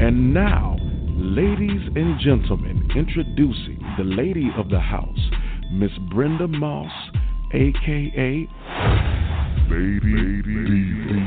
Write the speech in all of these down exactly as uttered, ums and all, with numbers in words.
And now, ladies and gentlemen, introducing the lady of the house, Miss Brenda Moss, a k a. Lady, Lady Diva.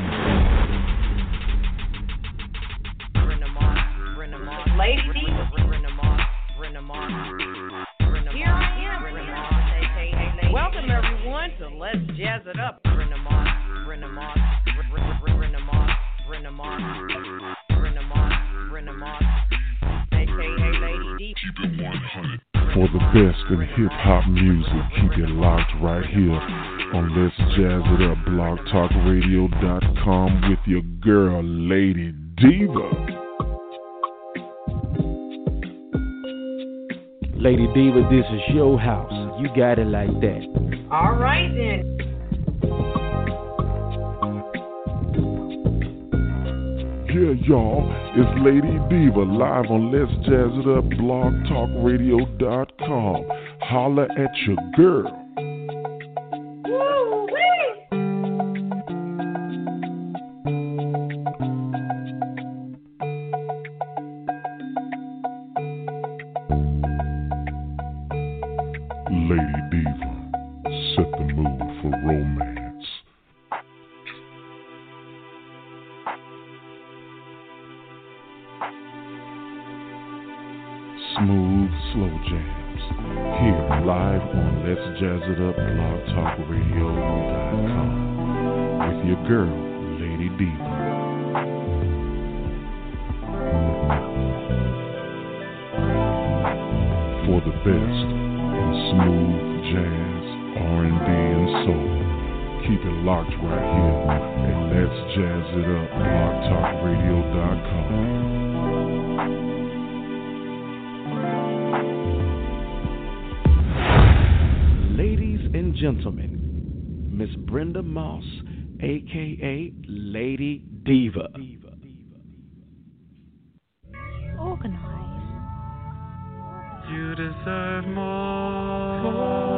Brenda Moss, Brenda Moss, Lady Diva, Brenda Moss, Brenda Moss, Brenda Moss. Here I am, Brenda Moss, a k a. Lady. Welcome everyone to Let's Jazz It Up, Brenda Moss, Brenda Moss, Brenda Moss, Brenda Moss, Brenda Moss, Brenda Moss, a k a. Lady Diva. Keep it one hundred. For the best in hip-hop music, keep it locked right here on Let's Jazz It Up, blog talk radio dot com with your girl, Lady Diva. Lady Diva, this is your house. You got it like that. All right then. Yeah, y'all, it's Lady Diva live on Let's Jazz It Up, blog talk radio dot com. Holla at your girl. Lady Diva, set the mood for romance. Smooth, slow jams. Here, live on Let's Jazz It Up, blog talk radio dot com. With your girl, Lady Diva. For the best in smooth jazz, R and B, and soul. Keep it locked right here at Let's Jazz It Up, blog talk radio dot com. Gentlemen, Miss Brenda Moss, a k a. Lady Diva. Organize. You deserve more.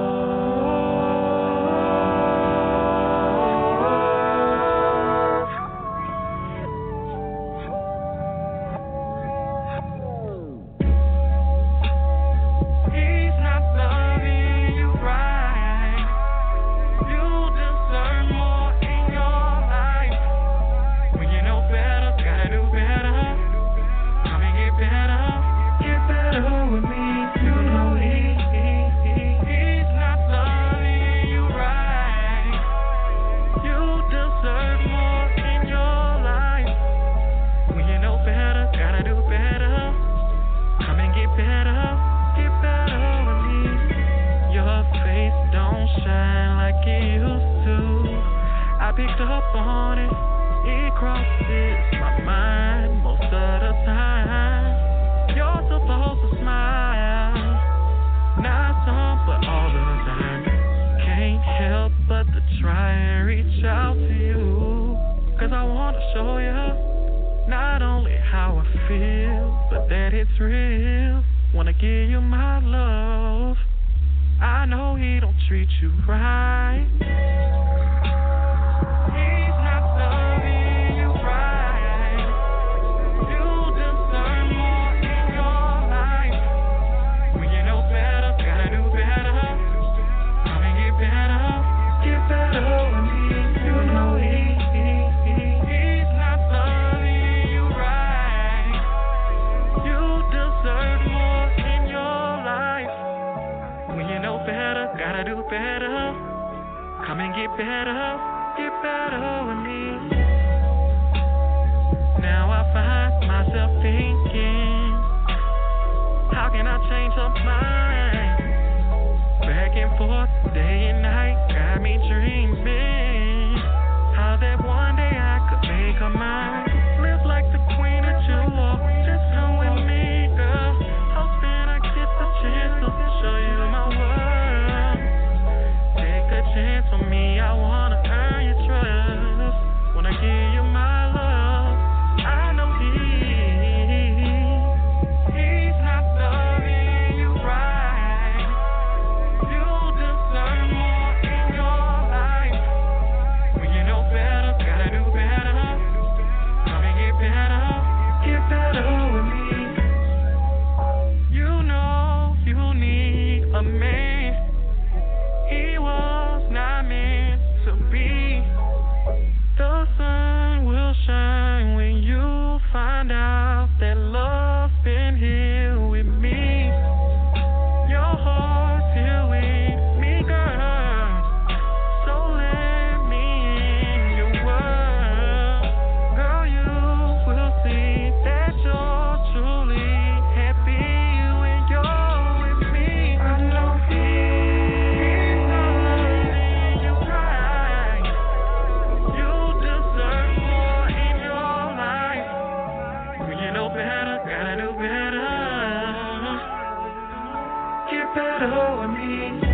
better with me.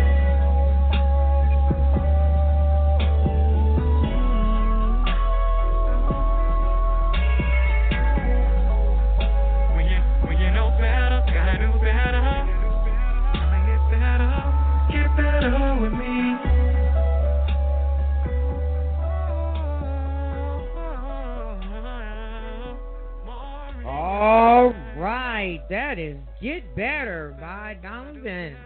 When you, when you know better, gotta do better. Gotta get better, get better with me. All right, that is Get Better by Donovan.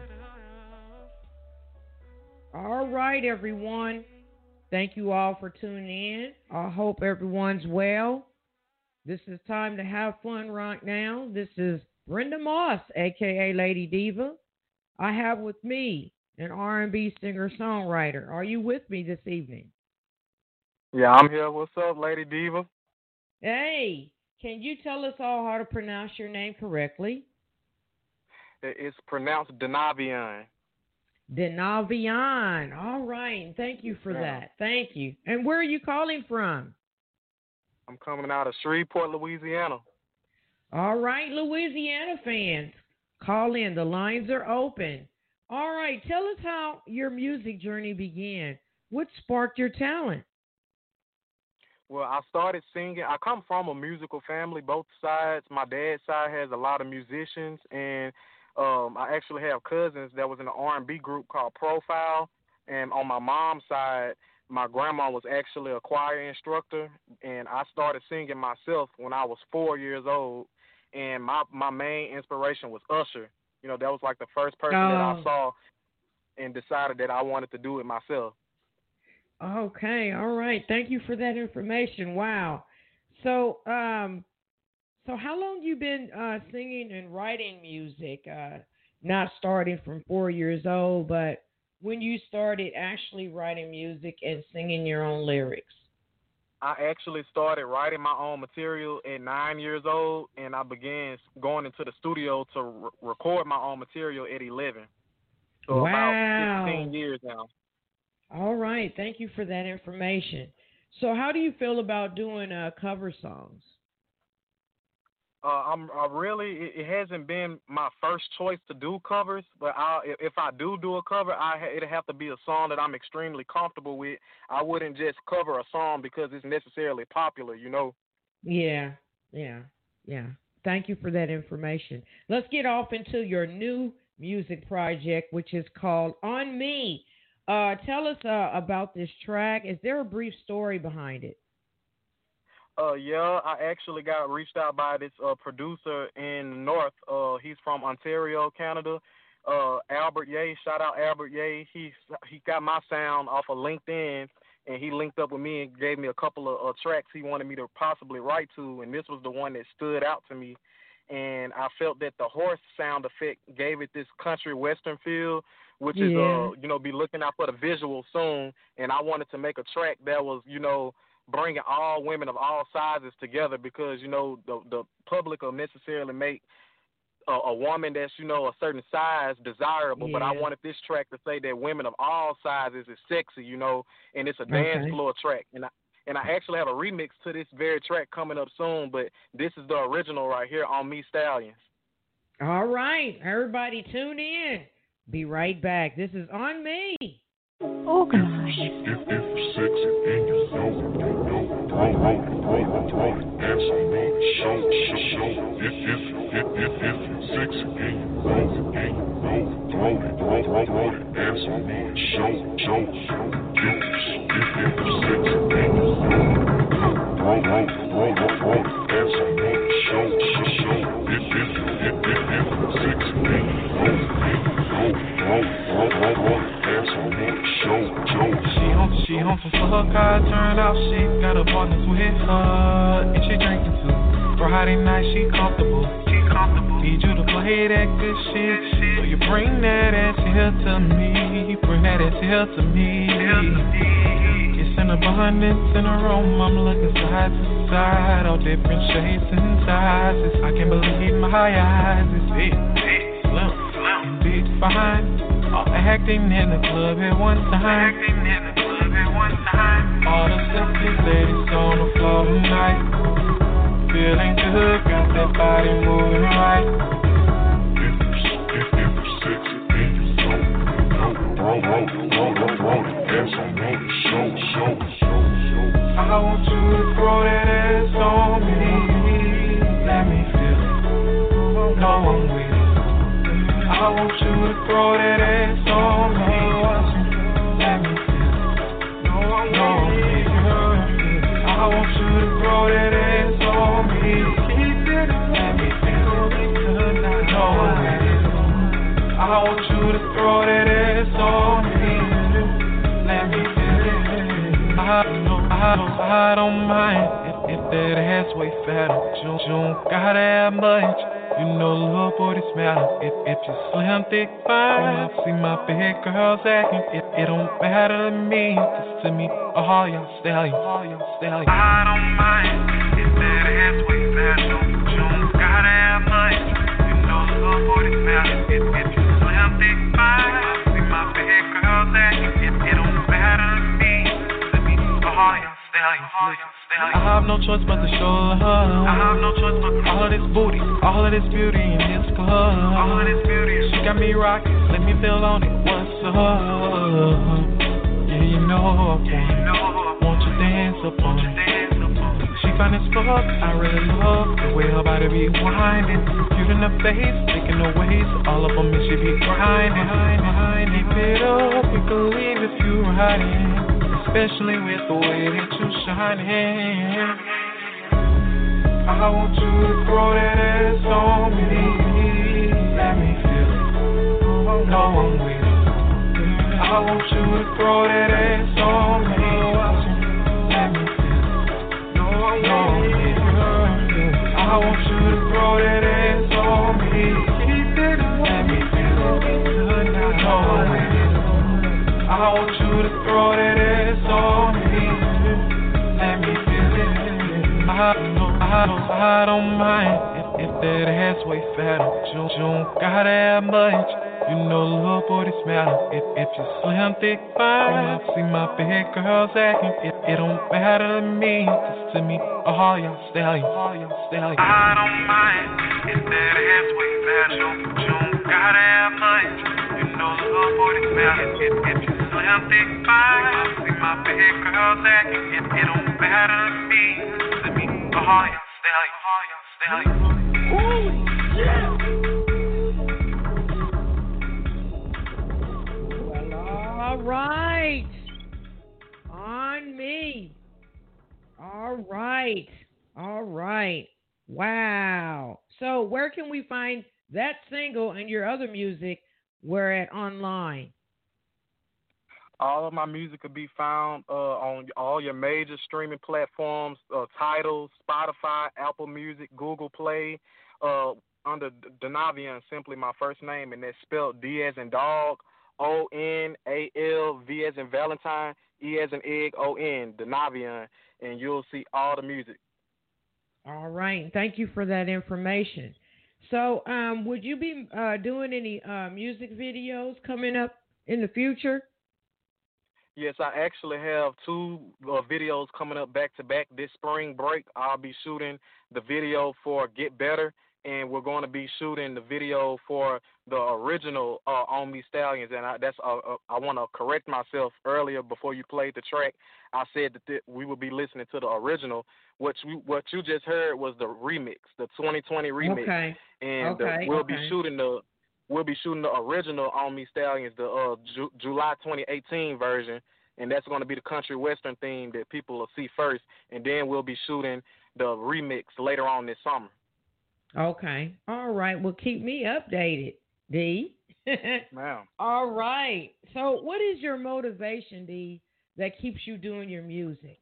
All right, everyone. Thank you all for tuning in. I hope everyone's well. This is time to have fun right now. This is Brenda Moss, a k a. Lady Diva. I have with me an R and B singer-songwriter. Are you with me this evening? Yeah, I'm here. What's up, Lady Diva? Hey. Can you tell us all how to pronounce your name correctly? It's pronounced Denavion. Denavion. All right. Thank you for yeah. that. Thank you. And where are you calling from? I'm coming out of Shreveport, Louisiana. All right, Louisiana fans. Call in. The lines are open. All right. Tell us how your music journey began. What sparked your talent? Well, I started singing. I come from a musical family, both sides. My dad's side has a lot of musicians, and um, I actually have cousins that was in an R and B group called Profile. And on my mom's side, my grandma was actually a choir instructor, and I started singing myself when I was four years old. And my, my main inspiration was Usher. You know, that was like the first person oh. that I saw and decided that I wanted to do it myself. Okay, all right. Thank you for that information. Wow. So, um, so how long you been uh, singing and writing music? Uh, not starting from four years old, but when you started actually writing music and singing your own lyrics? I actually started writing my own material at nine years old, and I began going into the studio to re- record my own material at eleven. So wow. about fifteen years now. All right. Thank you for that information. So how do you feel about doing uh, cover songs? Uh, I'm I really, it, it hasn't been my first choice to do covers, but I, if I do do a cover, I it'll have to be a song that I'm extremely comfortable with. I wouldn't just cover a song because it's necessarily popular, you know? Yeah, yeah, yeah. Thank you for that information. Let's get off into your new music project, which is called On Me. Uh, tell us uh, about this track. Is there a brief story behind it? Uh, yeah, I actually got reached out by this uh, producer in the north. Uh, he's from Ontario, Canada. Uh, Albert Ye, shout out Albert Ye. He he got my sound off of LinkedIn, and he linked up with me and gave me a couple of uh, tracks he wanted me to possibly write to, and this was the one that stood out to me. And I felt that the horse sound effect gave it this country western feel, which yeah. is, uh, you know, be looking out for the visual soon. And I wanted to make a track that was, you know, bringing all women of all sizes together because, you know, the the public will necessarily make a, a woman that's, you know, a certain size desirable. Yeah. But I wanted this track to say that women of all sizes is sexy, you know, and it's a dance okay. floor track. And I, And I actually have a remix to this very track coming up soon, but this is the original right here on Me Stallions. All right. Everybody tune in. Be right back. This is On Me. Organize. If, if you're sexy and you know, you know, throw, throw, throw, throw it, dance on me, show, show, show. If, if, if, if, if you're sexy and you know, and you know, throw it, throw, throw, throw it, dance on me, show, show, show. If, if, if you're sexy and you know, throw, throw, throw, throw, throw it, dance on me, show, show, show. If, if, if, if, if you're sexy and you know, and you know, throw, throw, throw, throw it, dance on me, show, show. She home, she home from fuck. I turned out she got her partners with her, and she drinking too. Friday night she comfortable, she comfortable. Need you to play that good shit, so you bring that ass here to me, bring that ass here to me. It's in abundance in a room, I'm looking side to side, all different shapes and sizes. I can't believe my eyes, it's big, big, slim, slim, and big fine. All acting in the club at one time. Acting in the club at one time. All the sexy ladies on the floor tonight. Feeling good, got that body moving right. If you're, if, if you're sexy and want you to throw that ass on me. Let me feel it. No, I'm with it, girl. I want you to throw that ass on me. Keep it. Let me feel it tonight. No, I'm with it. I want you to throw that ass on me. Let me feel it. I don't, I don't, I don't mind if, if that ass way fatter. You, you don't gotta have much. You know, little boy, this matter. If, if you slim, thick, fine. See my big girls acting. It, it don't matter to me. Just to me, all y'all stallions. All y'all stallions. I don't mind if that ass way fatter. You, you don't gotta have much. You know, little boy, this matter. If, if you slim, thick, fine. See my big girls acting. It, it don't matter to me. To me, all y'all stallions. I have no choice but to show love. I have no choice but to all of this booty, all of this beauty in this club. All of this beauty, she got me rocking. Let me feel on it. What's up? Yeah, you know I want it. Won't you dance up on it? She fine as fuck. I really love the way her body be whining. Cute in the face, taking the waist. All up on me, she be grinding. Keep it up, we can leave if you riding. Especially with the way that you shining. I want you to throw that ass on me. Let me feel it. No, I'm with it. I want you to throw that ass on me. Let me feel it. No, I'm with it. I want you to throw that ass on me. Keep it. Let me feel it. No, I'm with it. I want you to throw that ass on me. Let me feel it. I don't, I don't, I don't mind if, if that ass way fatter. You, you don't gotta have much. You know, little boy, this matter. If, if you slim, thick, fine. See my big girls acting. It, it don't matter to me. Just to me, all y'all stallions. All y'all stallions. I don't mind if that ass way fatter. You, you don't gotta have much. You know, little boy, this matter. If, if you slim, thick, fine. See my big girls acting. It, it don't matter to me. To me, all y'all stallions. All y'all stallions. Ooh, yeah. Well, all right. On me. All right. All right. Wow. So where can we find that single and your other music? We're at online. All of my music could be found uh, on all your major streaming platforms, uh, Tidal, Spotify, Apple Music, Google Play, uh, under Donavian, simply my first name, and that's spelled D as in dog, O N A L, V as in Valentine, E as in egg, O N, Donavian, and you'll see all the music. All right. Thank you for that information. So um, would you be uh, doing any uh, music videos coming up in the future? Yes, I actually have two uh, videos coming up back to back this spring break. I'll be shooting the video for Get Better, and we're going to be shooting the video for the original uh, On Me Stallions. And I, that's uh, uh, I want to correct myself earlier before you played the track. I said that th- we would be listening to the original. What you what you just heard was the remix, the twenty twenty remix. Okay. And okay. the, we'll okay. be shooting the. We'll be shooting the original On Me Stallions, the uh, Ju- July twenty eighteen version, and that's going to be the country western theme that people will see first, and then we'll be shooting the remix later on this summer. Okay. All right. Well, keep me updated, D. Ma'am. All right. So what is your motivation, D, that keeps you doing your music?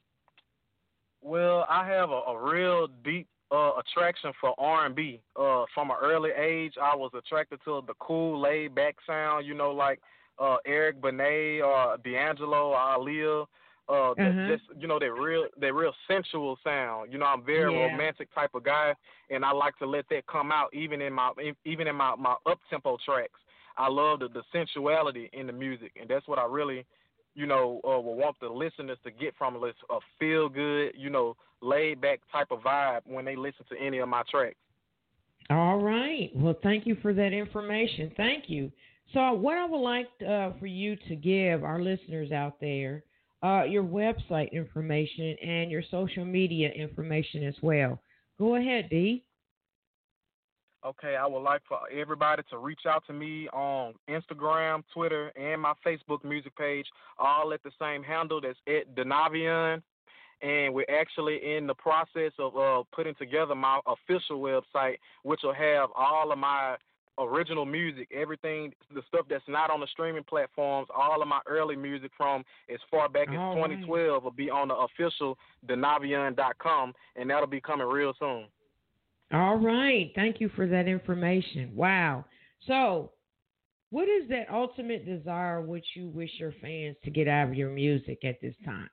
Well, I have a, a real deep Uh, attraction for R and B. Uh, from an early age, I was attracted to the cool, laid-back sound, you know, like uh, Eric Benet or D'Angelo, Aaliyah. Uh, uh-huh. Just, you know, that real, that real sensual sound. You know, I'm a very yeah. romantic type of guy, and I like to let that come out even in my, even in my, my up-tempo tracks. I love the, the sensuality in the music, and that's what I really, you know, uh, will want the listeners to get from it. A feel-good, you know, laid-back type of vibe when they listen to any of my tracks. All right. Well, thank you for that information. Thank you. So what I would like uh, for you to give our listeners out there, uh, your website information and your social media information as well. Go ahead, D. Okay, I would like for everybody to reach out to me on Instagram, Twitter, and my Facebook music page, all at the same handle. That's at Denavion. And we're actually in the process of uh, putting together my official website, which will have all of my original music, everything, the stuff that's not on the streaming platforms, all of my early music from as far back as all twenty twelve right. will be on the official Denavion dot com, and that'll be coming real soon. All right. Thank you for that information. Wow. So what is that ultimate desire which you wish your fans to get out of your music at this time?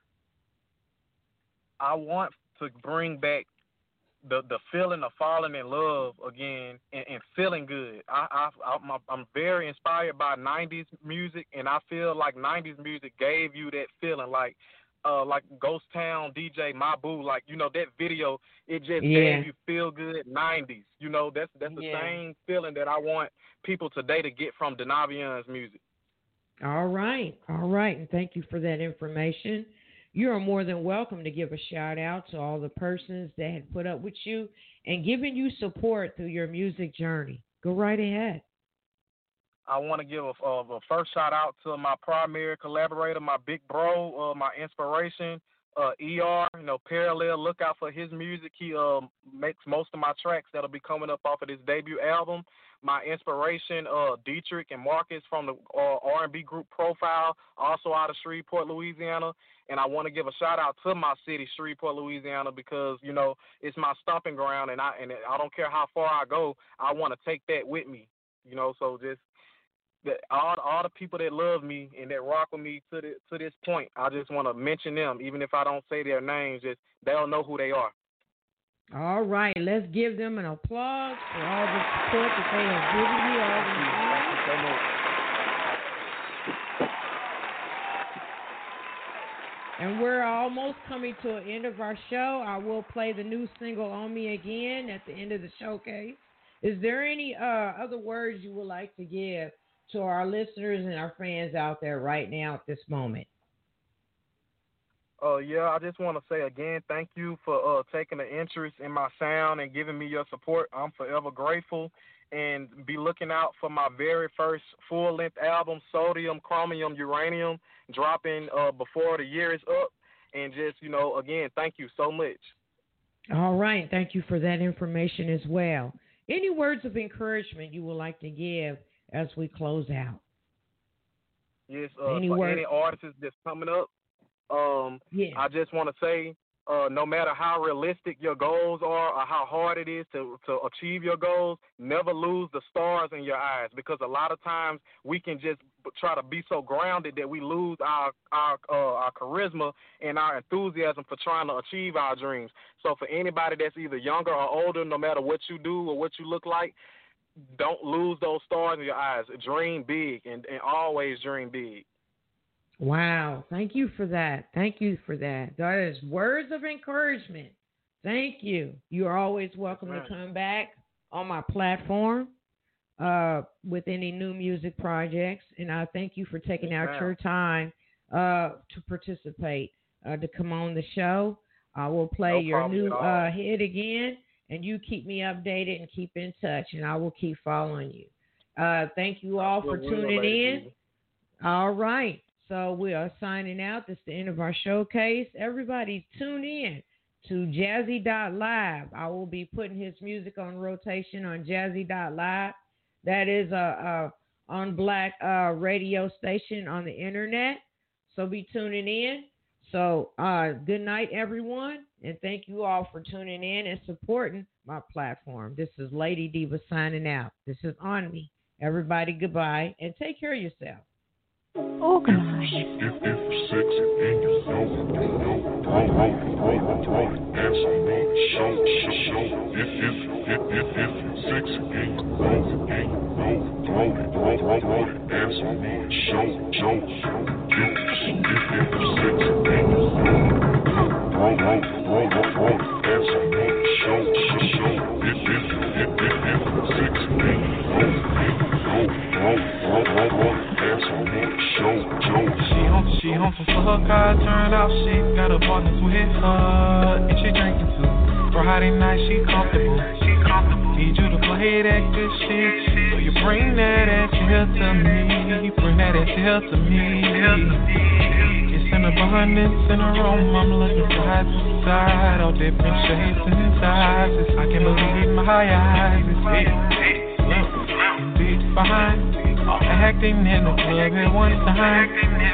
I want to bring back the the feeling of falling in love again and, and feeling good. I, I, I'm, I'm very inspired by nineties music, and I feel like nineties music gave you that feeling, like uh, like Ghost Town D J Mabu, like, you know, that video, it just yeah. gave you feel good nineties. You know, that's that's the yeah. same feeling that I want people today to get from Denavion's music. All right, all right, and thank you for that information. You are more than welcome to give a shout out to all the persons that had put up with you and given you support through your music journey. Go right ahead. I want to give a, a, a first shout out to my primary collaborator, my big bro, uh, my inspiration, uh, E R. You know, Parallel. Look out for his music. He um, makes most of my tracks that'll be coming up off of this debut album. My inspiration, uh, Dietrich and Marcus from the uh, R and B group Profile, also out of Shreveport, Louisiana. And I want to give a shout out to my city, Shreveport, Louisiana, because, you know, it's my stomping ground, and I and I don't care how far I go, I want to take that with me. You know, so just the, all all the people that love me and that rock with me to the, to this point, I just want to mention them, even if I don't say their names, just they'll know who they are. All right, let's give them an applause for all the support that they have given you all these years. Thank you so much. And we're almost coming to an end of our show. I will play the new single On Me Again at the end of the showcase. Is there any uh, other words you would like to give to our listeners and our fans out there right now at this moment? Uh, yeah, I just want to say again, thank you for uh, taking an interest in my sound and giving me your support. I'm forever grateful. And be looking out for my very first full-length album, Sodium, Chromium, Uranium, dropping uh, before the year is up. And just, you know, again, thank you so much. All right. Thank you for that information as well. Any words of encouragement you would like to give as we close out? Yes, uh, any for word? Any artists that's coming up, um, yeah. I just want to say, Uh, no matter how realistic your goals are or how hard it is to, to achieve your goals, never lose the stars in your eyes, because a lot of times we can just try to be so grounded that we lose our our, uh, our charisma and our enthusiasm for trying to achieve our dreams. So for anybody that's either younger or older, no matter what you do or what you look like, don't lose those stars in your eyes. Dream big and, and always dream big. Wow. Thank you for that. Thank you for that. That is words of encouragement. Thank you. You are always welcome right. to come back on my platform uh, with any new music projects. And I thank you for taking yes, out ma'am. your time uh, to participate, uh, to come on the show. I will play no your new uh, hit again, and you keep me updated and keep in touch, and I will keep following you. Uh, thank you all for tuning in. All right. So we are signing out. This is the end of our showcase. Everybody tune in to Jazzy dot live. I will be putting his music on rotation on Jazzy dot live. That is a, a on black uh, radio station on the internet. So be tuning in. So uh, good night, everyone. And thank you all for tuning in and supporting my platform. This is Lady Diva signing out. This is On Me. Everybody, goodbye. And take care of yourself. Organize. If, if, if sex and you know, you know, roll, roll, roll, roll, answer me, show, show, show. If, if, if, if, if sex and you know, and you know, roll, roll, roll, roll, answer me, show, show, show. If, if, if sex and you know, roll, roll, roll, roll, answer me, show, show, show. If, if, if, if, if sex and you know, and you know, roll, roll, roll, roll, answer me. Show, show. She home, she home from for her car turned off. She got her partners with her, and she drinking too. Friday night, she comfortable. She comfortable. Need you to play play that good shit. So you bring that ass here to me. Bring that ass here to me. It's an abundance in a room. I'm looking side to side, all different shapes and sizes. I can't believe my eyes. It's it. Look, big fine. All acting in the club at one time.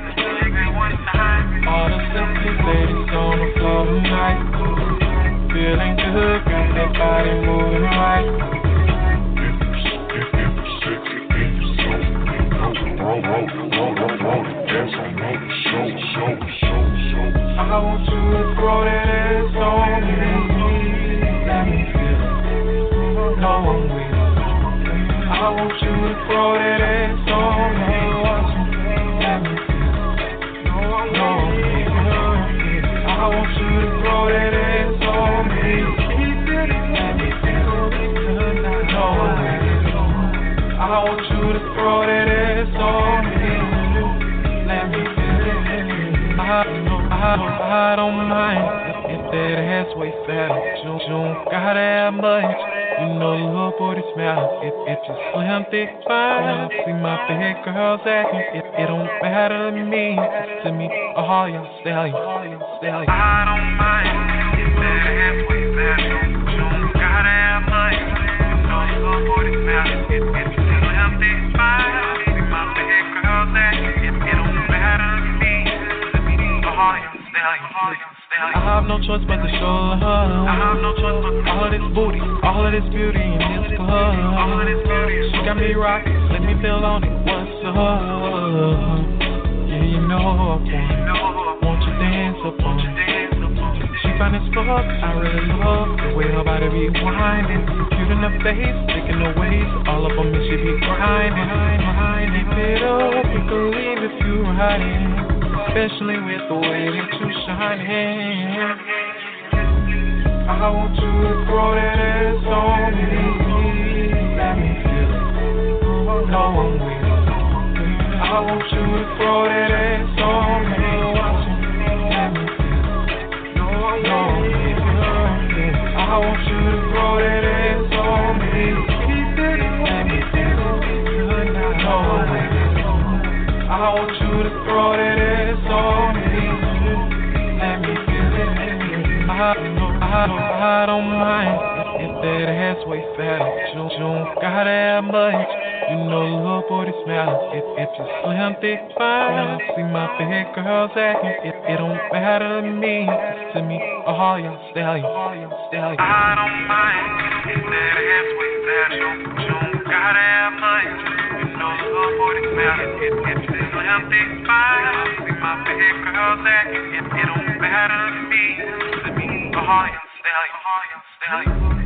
All the sexy ladies on the floor tonight. Feeling good, got that body moving right. If you, if, if you sexy, if you so, roll, roll, roll, roll, roll, roll, dance on me, show, show, show, show. I want you to throw that ass on me. Let me feel it. No one will. I want you to throw that ass on me. Let me feel it. No one will. I want you to throw that ass on me. Let me feel it. No one will. I want you to throw that ass on me. Let me feel it. I know, I know, I don't mind if that ass way fat. You don't gotta have much. You know the little booty smell. If if you slim, thick, fine. See my big girls acting. It, it don't matter to me. It's to me, all y'all stallions. I don't mind if that ass way fat. You don't gotta have much. You know the little booty smell. If if you slim, thick, fine. See my big girls acting. It, it don't matter to me. It's to me, all y'all stallions. I have no choice but to show love. I have no choice but to all of this booty, all of this beauty in this club. All of this beauty, she got me rocking, let me feel on it. What's up? Yeah, you know I want it. Won't you dance up on it? She fine as fuck, I really love the way her body be winding. Cute in the face, thick in the waist, all up on me she be grinding. Keep it up, you can leave if you riding. Especially with the way that you shining. I want you to throw that ass on me. Let me feel it. No one will. I want you to throw that ass on me. Let me feel it. No one will. I want you to throw that ass on me. Let me feel it. No one will. I want you to throw that ass on me. Let me feel it. I know, I know, I don't mind if that ass way fat. You don't gotta have much. You know the little booty smell. If if you slim, thick, fine. See my big girls acting. It, it don't matter to me. It's to me, all y'all stallions. I don't mind if that ass way fat. You don't gotta have much. You know the little booty smell. If if you slim, thick, fine. See my big girls acting. It, it don't matter to me. To me, all y'all stallions.